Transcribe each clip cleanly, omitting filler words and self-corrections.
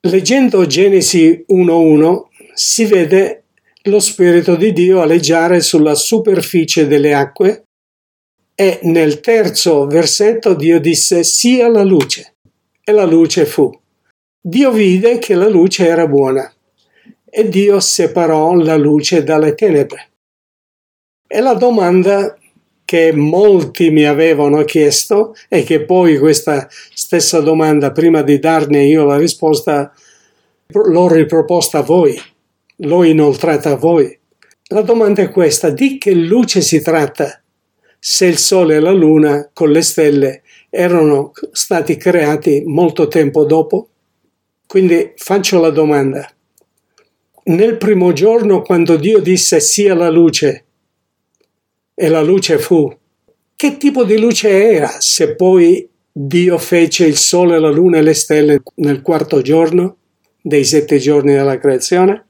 Leggendo Genesi 1:1 si vede lo Spirito di Dio aleggiare sulla superficie delle acque e nel terzo versetto Dio disse sia la luce e la luce fu. Dio vide che la luce era buona e Dio separò la luce dalle tenebre. E la domanda che molti mi avevano chiesto e che poi questa stessa domanda, prima di darne io la risposta, l'ho riproposta a voi, l'ho inoltrata a voi. La domanda è questa: di che luce si tratta se il Sole e la Luna con le stelle erano stati creati molto tempo dopo? Quindi faccio la domanda. Nel primo giorno, quando Dio disse sia la luce, e la luce fu, che tipo di luce era se poi Dio fece il Sole, la Luna e le stelle nel quarto giorno dei 7 giorni della creazione?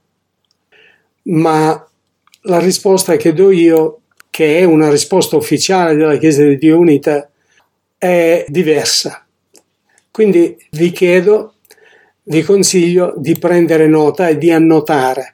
Ma la risposta che do io, che è una risposta ufficiale della Chiesa di Dio Unita, è diversa. Quindi vi chiedo, vi consiglio di prendere nota e di annotare.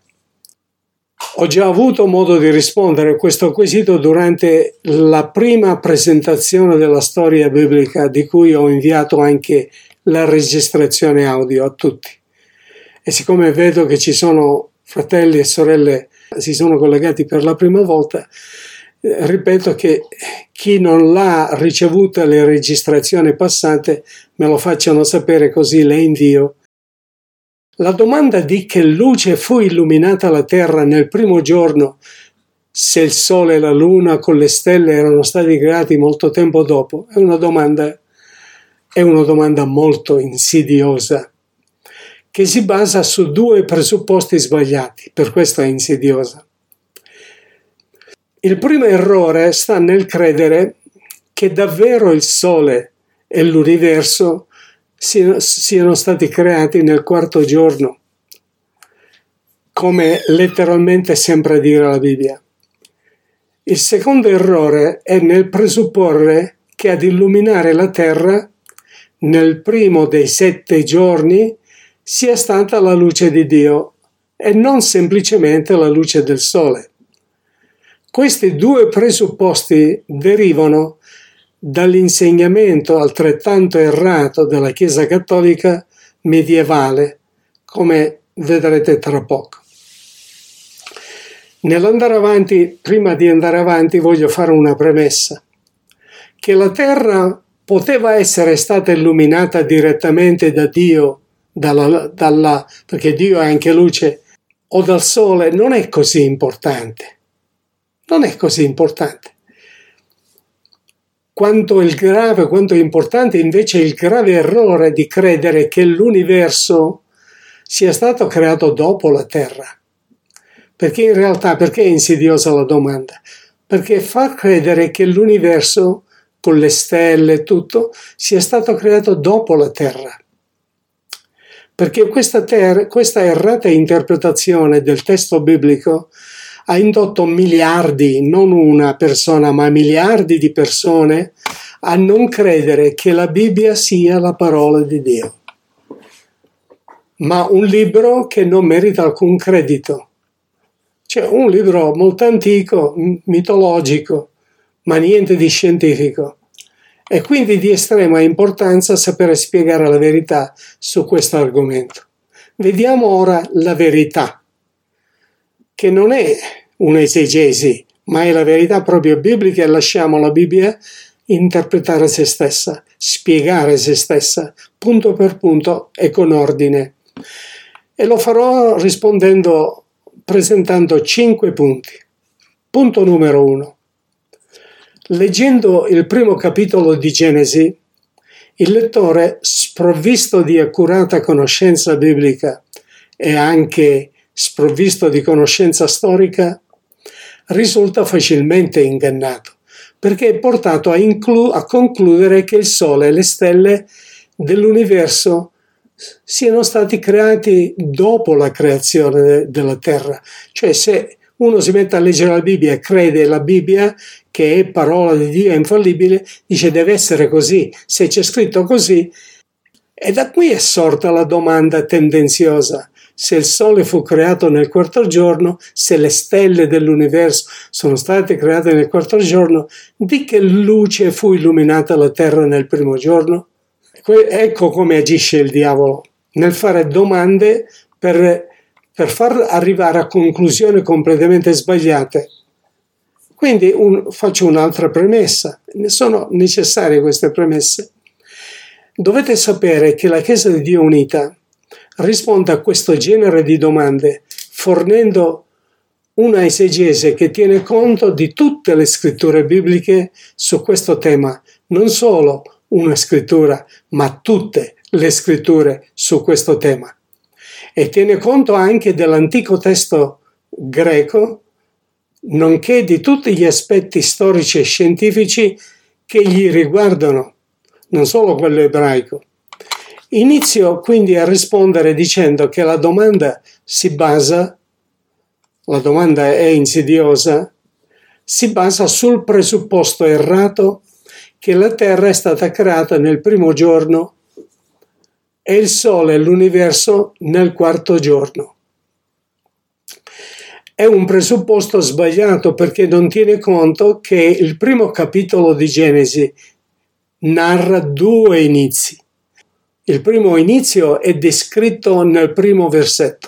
Ho già avuto modo di rispondere a questo quesito durante la prima presentazione della storia biblica, di cui ho inviato anche la registrazione audio a tutti. E siccome vedo che ci sono fratelli e sorelle che si sono collegati per la prima volta, ripeto che chi non l'ha ricevuta le registrazioni passate me lo facciano sapere, così le invio. La domanda di che luce fu illuminata la terra nel primo giorno, se il Sole e la Luna con le stelle erano stati creati molto tempo dopo, è una domanda molto insidiosa, che si basa su 2 presupposti sbagliati, per questo è insidiosa. Il primo errore sta nel credere che davvero il Sole e l'universo siano stati creati nel quarto giorno, come letteralmente sembra dire la Bibbia. Il secondo errore è nel presupporre che ad illuminare la terra nel primo dei 7 giorni sia stata la luce di Dio e non semplicemente la luce del Sole. Questi 2 presupposti derivano dall'insegnamento altrettanto errato della Chiesa Cattolica medievale, come vedrete tra poco. Nell'andare avanti, prima di andare avanti, voglio fare una premessa: che la terra poteva essere stata illuminata direttamente da Dio, perché Dio è anche luce, o dal Sole, non è così importante. Non è così importante. Quanto è importante invece il grave errore di credere che l'universo sia stato creato dopo la Terra. Perché in realtà, perché è insidiosa la domanda? Perché fa credere che l'universo, con le stelle e tutto, sia stato creato dopo la Terra. Perché questa errata interpretazione del testo biblico ha indotto miliardi, non una persona, ma miliardi di persone a non credere che la Bibbia sia la parola di Dio, ma un libro che non merita alcun credito. Cioè un libro molto antico, mitologico, ma niente di scientifico. E quindi di estrema importanza sapere spiegare la verità su questo argomento. Vediamo ora la verità, che non è un'esegesi, ma è la verità proprio biblica, e lasciamo la Bibbia interpretare se stessa, spiegare se stessa, punto per punto e con ordine. E lo farò presentando 5 punti. Punto numero 1. Leggendo il primo capitolo di Genesi, il lettore, sprovvisto di accurata conoscenza biblica e anche sprovvisto di conoscenza storica, risulta facilmente ingannato, perché è portato a concludere che il Sole e le stelle dell'universo siano stati creati dopo la creazione della Terra. Cioè, se uno si mette a leggere la Bibbia e crede la Bibbia, che è parola di Dio, è infallibile, dice deve essere così. Se c'è scritto così, E da qui è sorta la domanda tendenziosa: se il Sole fu creato nel quarto giorno, se le stelle dell'universo sono state create nel quarto giorno, di che luce fu illuminata la Terra nel primo giorno? Ecco come agisce il diavolo, nel fare domande per far arrivare a conclusioni completamente sbagliate. Quindi faccio un'altra premessa. Ne sono necessarie queste premesse. Dovete sapere che la Chiesa di Dio Unita risponde a questo genere di domande fornendo una esegese che tiene conto di tutte le scritture bibliche su questo tema, non solo una scrittura, ma tutte le scritture su questo tema. E tiene conto anche dell'antico testo greco, nonché di tutti gli aspetti storici e scientifici che gli riguardano, non solo quello ebraico. Inizio quindi a rispondere dicendo che la domanda è insidiosa, si basa sul presupposto errato che la Terra è stata creata nel primo giorno e il Sole e l'universo nel quarto giorno. È un presupposto sbagliato perché non tiene conto che il primo capitolo di Genesi narra due inizi. Il primo inizio è descritto nel primo versetto.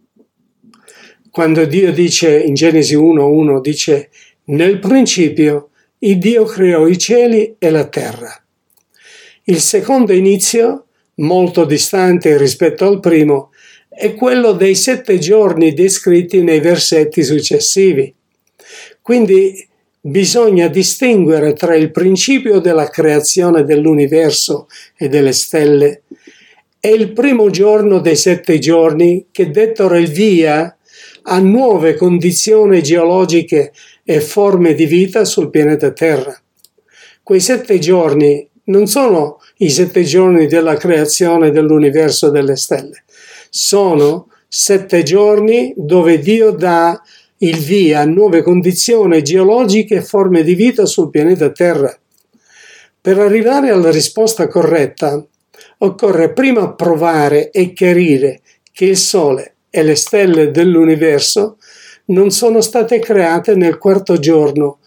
Quando Dio dice in Genesi 1:1 dice: nel principio il Dio creò i cieli e la terra. Il secondo inizio, molto distante rispetto al primo, è quello dei 7 giorni descritti nei versetti successivi. Quindi bisogna distinguere tra il principio della creazione dell'universo e delle stelle e il primo giorno dei 7 giorni che dettero il via a nuove condizioni geologiche e forme di vita sul pianeta Terra. Quei 7 giorni non sono i 7 giorni della creazione dell'universo e delle stelle, sono 7 giorni dove Dio dà il via a nuove condizioni geologiche e forme di vita sul pianeta Terra. Per arrivare alla risposta corretta, occorre prima provare e chiarire che il Sole e le stelle dell'universo non sono state create nel quarto giorno,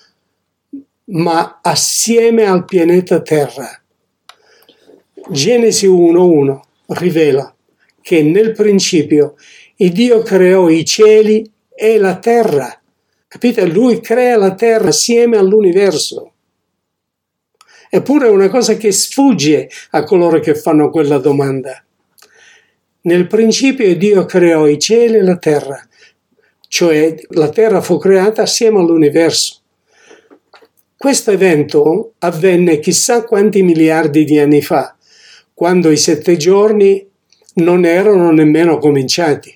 ma assieme al pianeta Terra. Genesi 1:1 rivela che nel principio il Dio creò i cieli e la terra. Capite? Lui crea la terra assieme all'universo. Eppure è una cosa che sfugge a coloro che fanno quella domanda. Nel principio Dio creò i cieli e la terra, cioè la terra fu creata assieme all'universo. Questo evento avvenne chissà quanti miliardi di anni fa, quando i 7 giorni non erano nemmeno cominciati.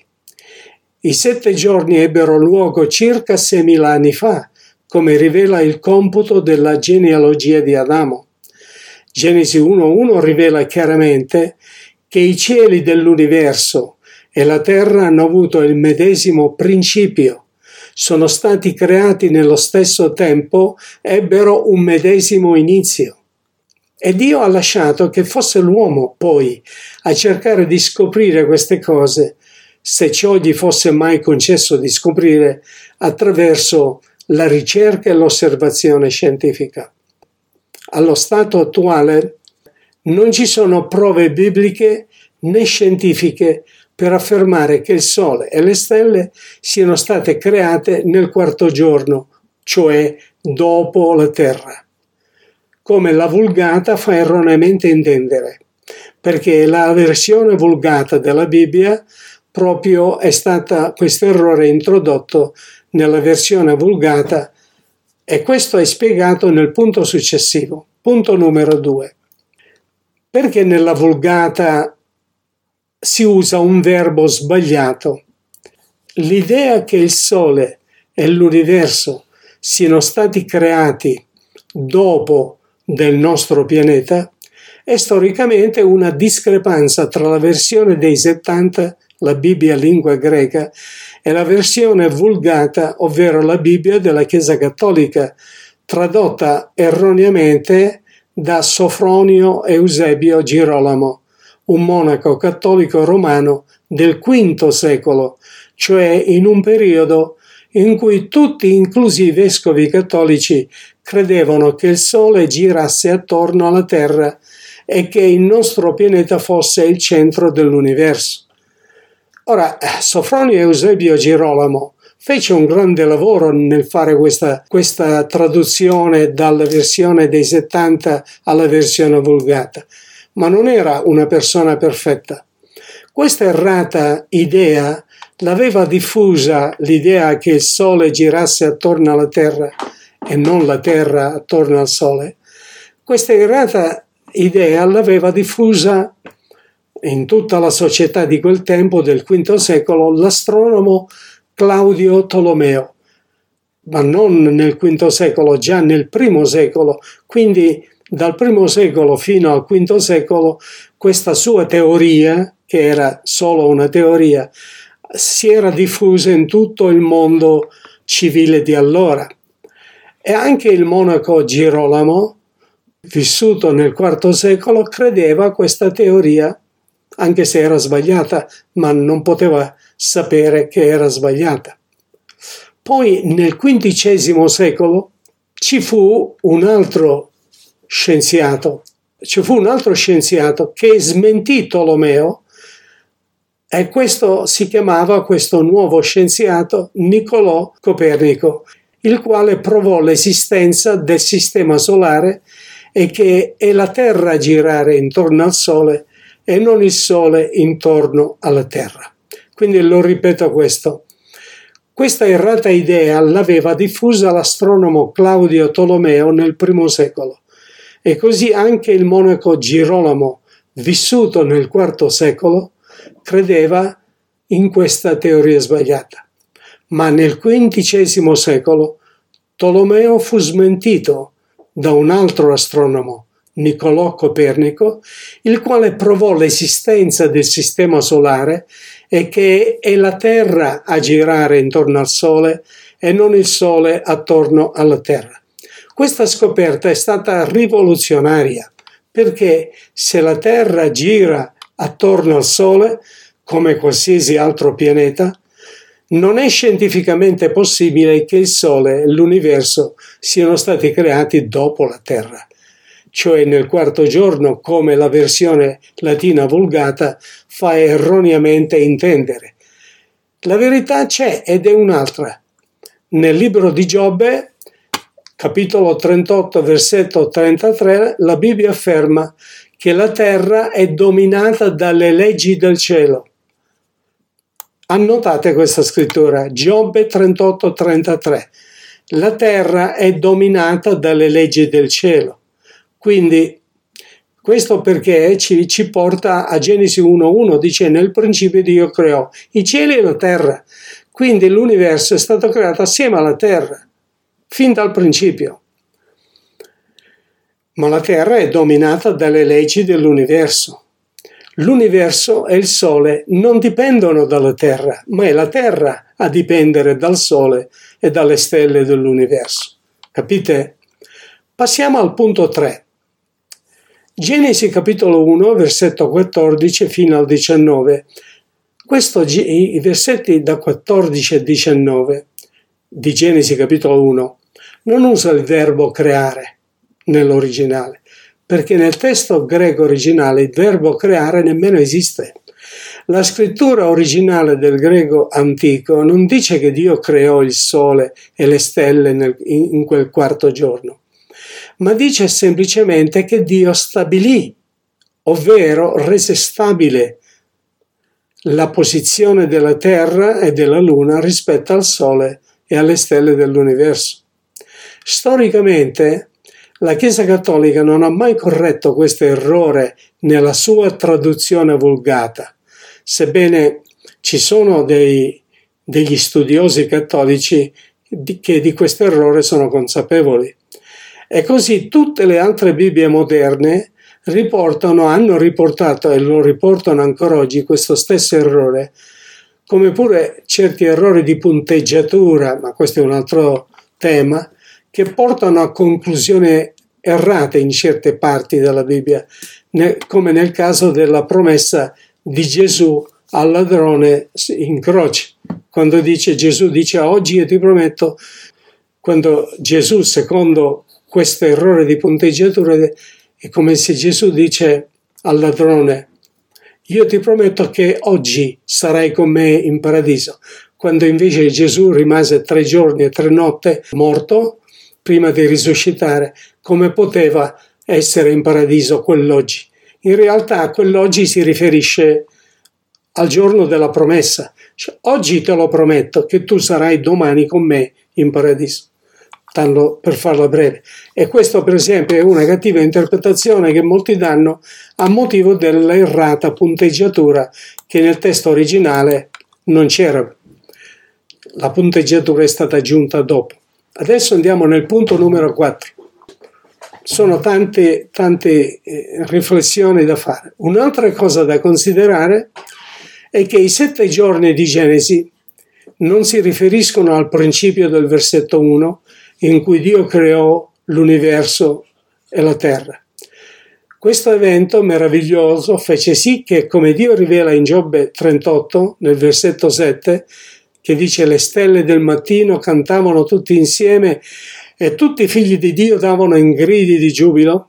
I 7 giorni ebbero luogo circa 6.000 anni fa, come rivela il computo della genealogia di Adamo. Genesi 1:1 rivela chiaramente che i cieli dell'universo e la terra hanno avuto il medesimo principio, sono stati creati nello stesso tempo, ebbero un medesimo inizio. E Dio ha lasciato che fosse l'uomo poi a cercare di scoprire queste cose, se ciò gli fosse mai concesso di scoprire attraverso la ricerca e l'osservazione scientifica. Allo stato attuale non ci sono prove bibliche né scientifiche per affermare che il Sole e le stelle siano state create nel quarto giorno, cioè dopo la Terra, come la Vulgata fa erroneamente intendere, perché la versione vulgata della Bibbia proprio è stata questo errore introdotto nella versione vulgata e questo è spiegato nel punto successivo, punto numero 2. Perché nella Vulgata si usa un verbo sbagliato? L'idea che il Sole e l'universo siano stati creati dopo del nostro pianeta è storicamente una discrepanza tra la versione dei 70, la Bibbia lingua greca, e la versione vulgata, ovvero la Bibbia della Chiesa Cattolica, tradotta erroneamente da Sofronio Eusebio Girolamo, un monaco cattolico romano del V secolo, cioè in un periodo in cui tutti, inclusi i vescovi cattolici, credevano che il Sole girasse attorno alla Terra e che il nostro pianeta fosse il centro dell'universo. Ora, Sofronio Eusebio Girolamo fece un grande lavoro nel fare questa traduzione dalla versione dei 70 alla versione vulgata, ma non era una persona perfetta. Questa errata idea l'aveva diffusa, l'idea che il Sole girasse attorno alla Terra e non la Terra attorno al Sole. Questa errata idea l'aveva diffusa in tutta la società di quel tempo, del V secolo, l'astronomo Claudio Tolomeo, ma non nel V secolo, già nel I secolo. Quindi dal I secolo fino al V secolo questa sua teoria, che era solo una teoria, si era diffusa in tutto il mondo civile di allora. E anche il monaco Girolamo, vissuto nel IV secolo, credeva a questa teoria, anche se era sbagliata, ma non poteva sapere che era sbagliata. Poi nel XV secolo ci fu un altro scienziato che smentì Tolomeo, e questo nuovo scienziato Niccolò Copernico, il quale provò l'esistenza del sistema solare e che è la Terra a girare intorno al Sole e non il Sole intorno alla Terra. Quindi lo ripeto questo. Questa errata idea l'aveva diffusa l'astronomo Claudio Tolomeo nel I secolo, e così anche il monaco Girolamo, vissuto nel IV secolo, credeva in questa teoria sbagliata. Ma nel XV secolo Tolomeo fu smentito da un altro astronomo, Niccolò Copernico, il quale provò l'esistenza del sistema solare e che è la Terra a girare intorno al Sole e non il Sole attorno alla Terra. Questa scoperta è stata rivoluzionaria, perché se la Terra gira attorno al Sole, come qualsiasi altro pianeta, non è scientificamente possibile che il Sole e l'universo siano stati creati dopo la Terra, cioè nel quarto giorno, come la versione latina vulgata fa erroneamente intendere. La verità c'è ed è un'altra. Nel libro di Giobbe, capitolo 38, versetto 33, la Bibbia afferma che la terra è dominata dalle leggi del cielo. Annotate questa scrittura, Giobbe 38, 33. La terra è dominata dalle leggi del cielo. Quindi questo perché ci porta a Genesi 1.1, dice: nel principio Dio creò i cieli e la terra. Quindi l'universo è stato creato assieme alla terra, fin dal principio. Ma la terra è dominata dalle leggi dell'universo. L'universo e il Sole non dipendono dalla Terra, ma è la Terra a dipendere dal Sole e dalle stelle dell'universo. Capite? Passiamo al punto 3. Genesi capitolo 1, versetto 14 fino al 19. I versetti da 14 a 19 di Genesi capitolo 1 non usa il verbo creare nell'originale, perché nel testo greco originale il verbo creare nemmeno esiste. La scrittura originale del greco antico non dice che Dio creò il sole e le stelle in quel quarto giorno, ma dice semplicemente che Dio stabilì, ovvero rese stabile, la posizione della terra e della luna rispetto al sole e alle stelle dell'universo. Storicamente, la Chiesa Cattolica non ha mai corretto questo errore nella sua traduzione vulgata, sebbene ci sono degli studiosi cattolici che di questo errore sono consapevoli. E così tutte le altre Bibbie moderne hanno riportato e lo riportano ancora oggi questo stesso errore, come pure certi errori di punteggiatura, ma questo è un altro tema, che portano a conclusioni errate in certe parti della Bibbia, come nel caso della promessa di Gesù al ladrone in croce. Quando Gesù dice oggi io ti prometto, quando Gesù, secondo questo errore di punteggiatura, è come se Gesù dice al ladrone: io ti prometto che oggi sarai con me in paradiso, quando invece Gesù rimase 3 giorni e 3 notti morto prima di risuscitare. Come poteva essere in paradiso quell'oggi? In realtà quell'oggi si riferisce al giorno della promessa. Cioè, oggi te lo prometto che tu sarai domani con me in paradiso. Tanto per farla breve. E questo, per esempio, è una cattiva interpretazione che molti danno a motivo dell'errata punteggiatura che nel testo originale non c'era. La punteggiatura è stata aggiunta dopo. Adesso andiamo nel punto numero 4. Sono tante riflessioni da fare. Un'altra cosa da considerare è che i 7 giorni di Genesi non si riferiscono al principio del versetto 1, in cui Dio creò l'universo e la terra. Questo evento meraviglioso fece sì che, come Dio rivela in Giobbe 38, nel versetto 7, che dice: le stelle del mattino cantavano tutti insieme e tutti i figli di Dio davano in gridi di giubilo.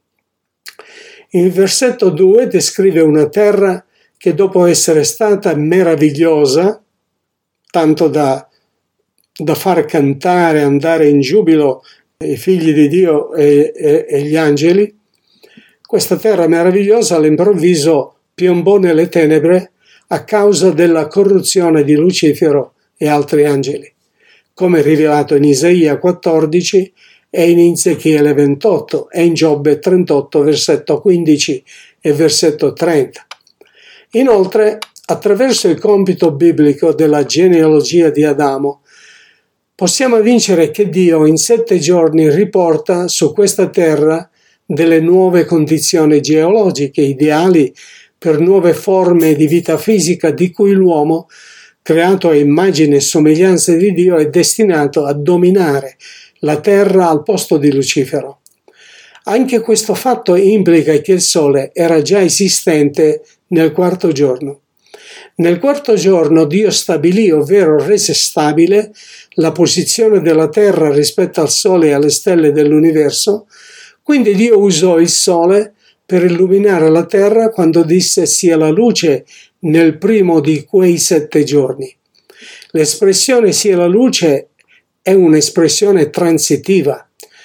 Il versetto 2 descrive una terra che, dopo essere stata meravigliosa, tanto da far cantare, andare in giubilo i figli di Dio e gli angeli, questa terra meravigliosa all'improvviso piombò nelle tenebre a causa della corruzione di Lucifero e altri angeli, come rivelato in Isaia 14 e in Ezechiele 28 e in Giobbe 38, versetto 15 e versetto 30. Inoltre, attraverso il compito biblico della genealogia di Adamo, possiamo vincere che Dio in 7 giorni riporta su questa terra delle nuove condizioni geologiche ideali per nuove forme di vita fisica di cui l'uomo, creato a immagine e somiglianza di Dio, è destinato a dominare la terra al posto di Lucifero. Anche questo fatto implica che il Sole era già esistente nel 4° giorno. Nel 4° giorno Dio stabilì, ovvero rese stabile, la posizione della terra rispetto al Sole e alle stelle dell'universo. Quindi Dio usò il Sole per illuminare la terra quando disse sia la luce nel primo di quei 7 giorni. L'espressione sia la luce è un'espressione transitiva.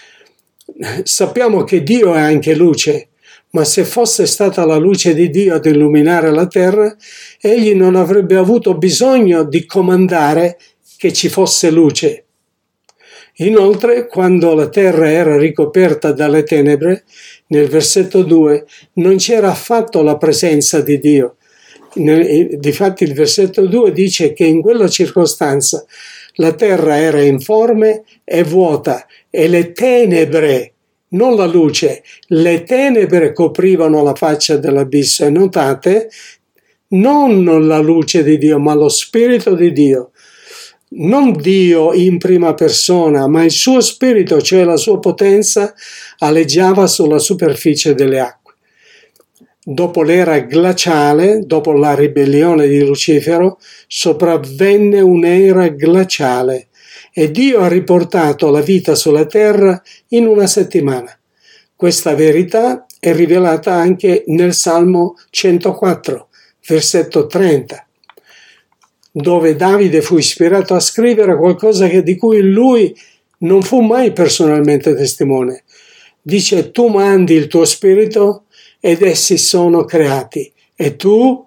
Sappiamo che Dio è anche luce, ma se fosse stata la luce di Dio ad illuminare la terra, egli non avrebbe avuto bisogno di comandare che ci fosse luce. Inoltre, quando la terra era ricoperta dalle tenebre, nel versetto 2, non c'era affatto la presenza di Dio. Difatti il versetto 2 dice che in quella circostanza la terra era informe e vuota e le tenebre, non la luce, le tenebre coprivano la faccia dell'abisso. E notate, non la luce di Dio, ma lo Spirito di Dio. Non Dio in prima persona, ma il suo spirito, cioè la sua potenza, aleggiava sulla superficie delle acque. Dopo l'era glaciale, dopo la ribellione di Lucifero, sopravvenne un'era glaciale e Dio ha riportato la vita sulla terra in una settimana. Questa verità è rivelata anche nel Salmo 104, versetto 30. Dove Davide fu ispirato a scrivere qualcosa di cui lui non fu mai personalmente testimone. Dice: tu mandi il tuo spirito ed essi sono creati e tu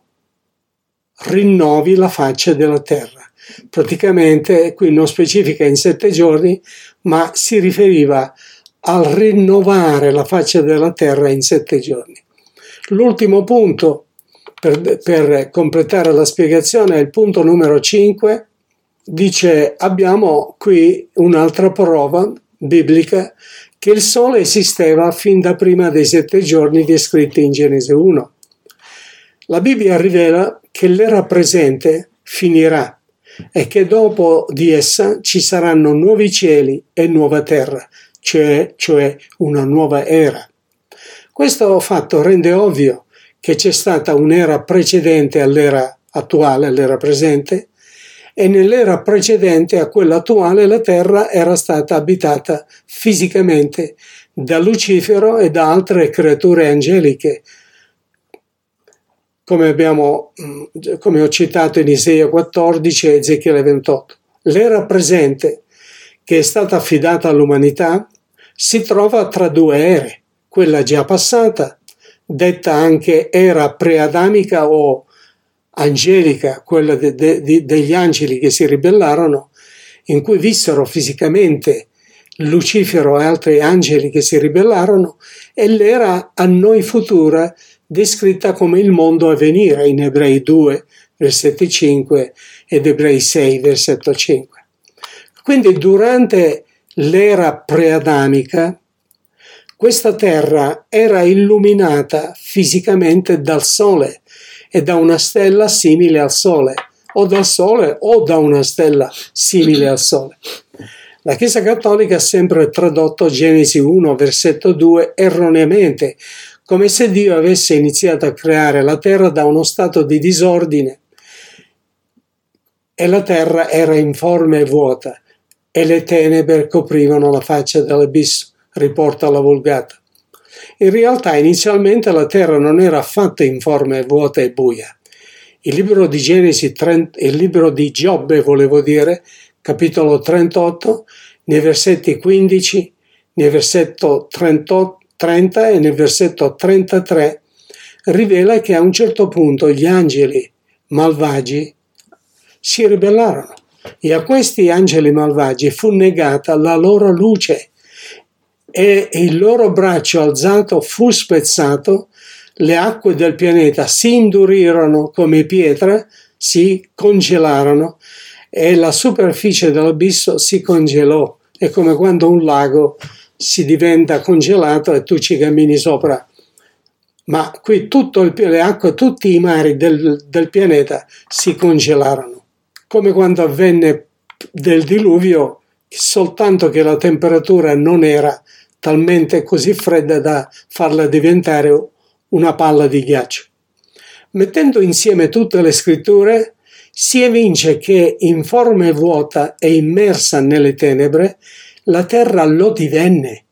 rinnovi la faccia della terra. Praticamente qui non specifica in 7 giorni, ma si riferiva al rinnovare la faccia della terra in 7 giorni. L'ultimo punto per completare la spiegazione è il punto numero 5. Dice: abbiamo qui un'altra prova biblica che il Sole esisteva fin da prima dei 7 giorni descritti in Genesi 1. La Bibbia rivela che l'era presente finirà e che dopo di essa ci saranno nuovi cieli e nuova terra, cioè una nuova era. Questo fatto rende ovvio che c'è stata un'era precedente all'era attuale, all'era presente, e nell'era precedente a quella attuale la Terra era stata abitata fisicamente da Lucifero e da altre creature angeliche, come ho citato in Isaia 14 e Ezechiele 28. L'era presente, che è stata affidata all'umanità, si trova tra due ere, quella già passata, detta anche era preadamica o angelica, quella degli angeli che si ribellarono, in cui vissero fisicamente Lucifero e altri angeli che si ribellarono, e l'era a noi futura, descritta come il mondo a venire in Ebrei 2, versetto 5 ed Ebrei 6, versetto 5. Quindi durante l'era preadamica questa terra era illuminata fisicamente dal sole e da una stella simile al sole, o dal sole o da una stella simile al sole. La Chiesa Cattolica ha sempre tradotto Genesi 1, versetto 2 erroneamente, come se Dio avesse iniziato a creare la terra da uno stato di disordine e la terra era informe e vuota e le tenebre coprivano la faccia dell'abisso, riporta la Vulgata. In realtà inizialmente la terra non era affatto informe, vuota e buia. Il libro di Genesi, il libro di Giobbe, capitolo 38, nei versetti 15, nel versetto 30 e nel versetto 33, rivela che a un certo punto gli angeli malvagi si ribellarono e a questi angeli malvagi fu negata la loro luce e il loro braccio alzato fu spezzato, le acque del pianeta si indurirono come pietra, si congelarono e la superficie dell'abisso si congelò. È come quando un lago si diventa congelato e tu ci cammini sopra. Ma qui le acque, tutti i mari del pianeta si congelarono. Come quando avvenne del diluvio, soltanto che la temperatura non era talmente così fredda da farla diventare una palla di ghiaccio. Mettendo insieme tutte le scritture, si evince che informe vuota e immersa nelle tenebre, la terra lo divenne,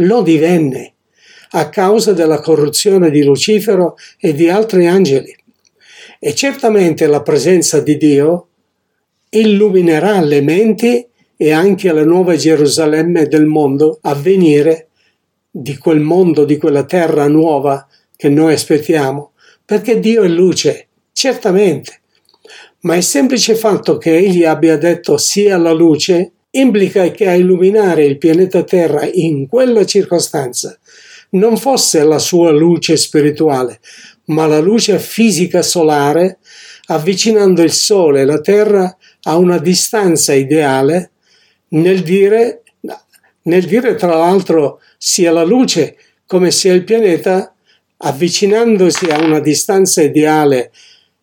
a causa della corruzione di Lucifero e di altri angeli. E certamente la presenza di Dio illuminerà le menti e anche la nuova Gerusalemme del mondo a venire, di quel mondo, di quella terra nuova che noi aspettiamo, perché Dio è luce, certamente. Ma il semplice fatto che Egli abbia detto sia la luce implica che a illuminare il pianeta Terra in quella circostanza non fosse la sua luce spirituale, ma la luce fisica solare, avvicinando il Sole e la Terra a una distanza ideale, nel dire tra l'altro sia la luce, come se il pianeta, avvicinandosi a una distanza ideale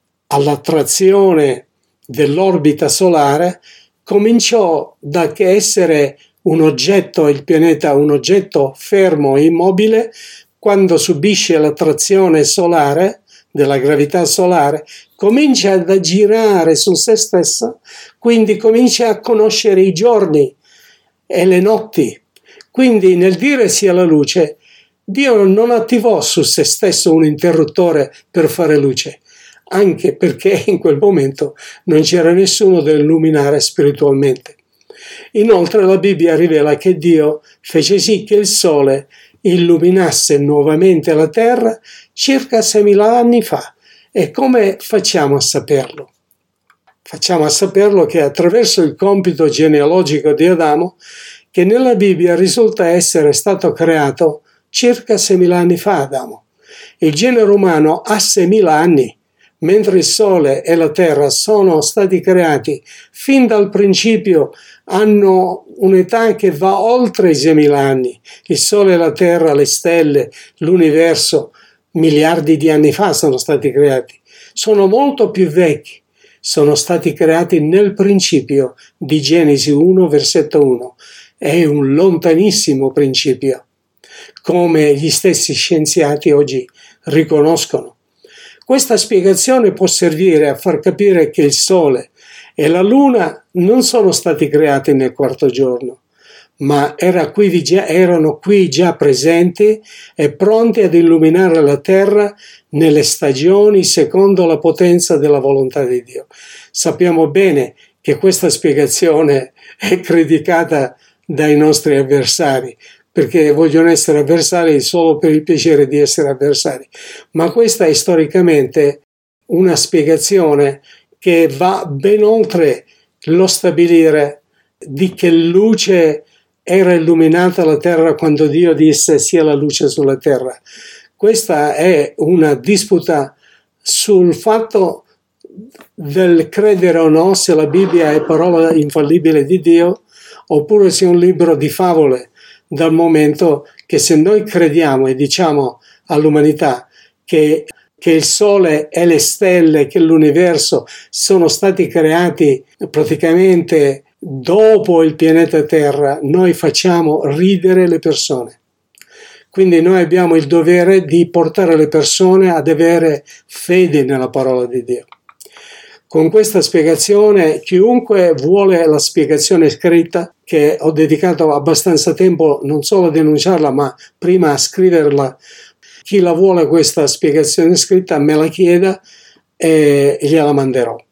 all'attrazione dell'orbita solare, cominciò da che essere un oggetto, il pianeta un oggetto fermo e immobile, quando subisce l'attrazione solare, della gravità solare, comincia ad girare su se stesso, quindi comincia a conoscere i giorni e le notti. Quindi nel dire sia la luce, Dio non attivò su se stesso un interruttore per fare luce, anche perché in quel momento non c'era nessuno da illuminare spiritualmente. Inoltre la Bibbia rivela che Dio fece sì che il Sole illuminasse nuovamente la Terra circa 6.000 anni fa. E come facciamo a saperlo? Facciamo a saperlo che attraverso il compito genealogico di Adamo, che nella Bibbia risulta essere stato creato circa 6.000 anni fa Adamo. Il genere umano ha 6.000 anni, mentre il Sole e la Terra sono stati creati fin dal principio, hanno un'età che va oltre i 6.000 anni. Il Sole e la Terra, le stelle, l'universo, miliardi di anni fa sono stati creati. Sono molto più vecchi. Sono stati creati nel principio di Genesi 1, versetto 1. È un lontanissimo principio. come gli stessi scienziati oggi riconoscono. Questa spiegazione può servire a far capire che il Sole e la Luna non sono stati creati nel quarto giorno, ma erano qui già presenti e pronti ad illuminare la Terra nelle stagioni secondo la potenza della volontà di Dio. Sappiamo bene che questa spiegazione è criticata dai nostri avversari, perché vogliono essere avversari solo per il piacere di essere avversari. Ma questa è storicamente una spiegazione che va ben oltre lo stabilire di che luce era illuminata la terra quando Dio disse sia la luce sulla terra. Questa è una disputa sul fatto del credere o no se la Bibbia è parola infallibile di Dio oppure sia un libro di favole, dal momento che se noi crediamo e diciamo all'umanità che il Sole e le stelle, che l'universo sono stati creati praticamente dopo il pianeta Terra, noi facciamo ridere le persone. Quindi noi abbiamo il dovere di portare le persone ad avere fede nella parola di Dio. Con questa spiegazione, chiunque vuole la spiegazione scritta, che ho dedicato abbastanza tempo non solo a denunciarla, ma prima a scriverla, chi la vuole questa spiegazione scritta me la chieda e gliela manderò.